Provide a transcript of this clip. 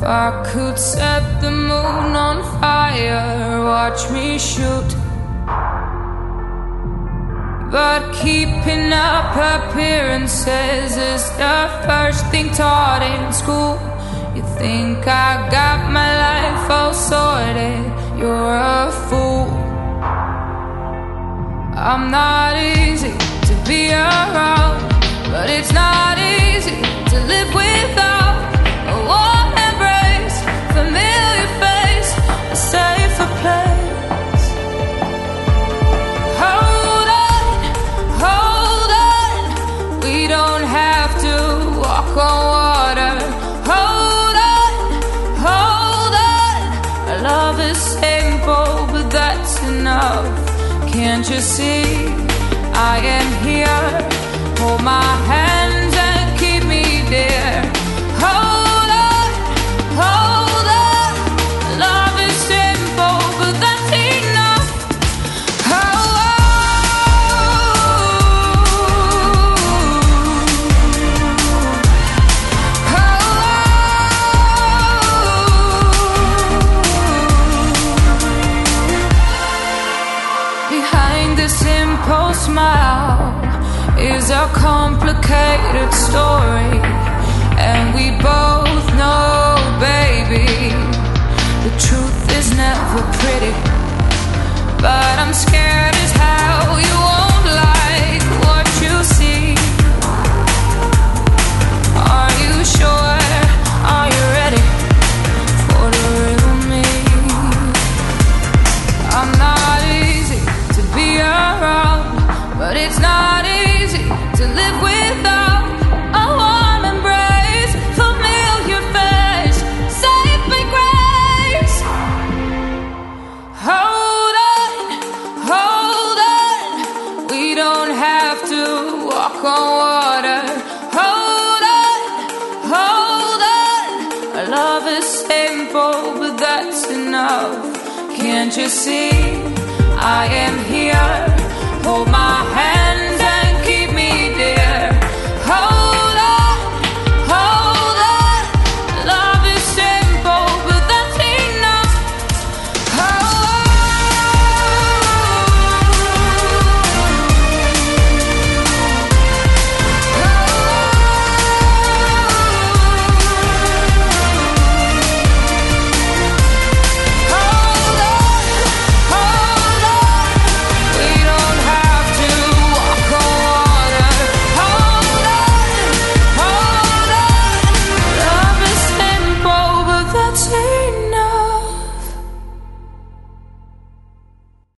I could set the moon on fire, watch me shoot. But keeping up appearances is the first thing taught in school. You think I got my life all sorted, you're a fool. I'm not easy to be around, but it's not easy to live without a warm embrace, familiar face, a safer place. Hold on, we don't have to walk on water. Hold on, our love is simple, but that's enough. Can't you see I am here? Hold my hands and keep me dear. Hold on, love is simple, but that's enough. Behind the simple smile is a complicated story, and we both know, baby, the truth is never pretty. But I'm scared as hell you won't like what you see. Are you sure? Are you ready for the real me? I'm not easy to be around, but it's not easy to live without a warm embrace, familiar face, saving grace. Hold on, we don't have to walk on water. Hold on, our love is simple, but that's enough. Can't you see I am here? Hold my hand.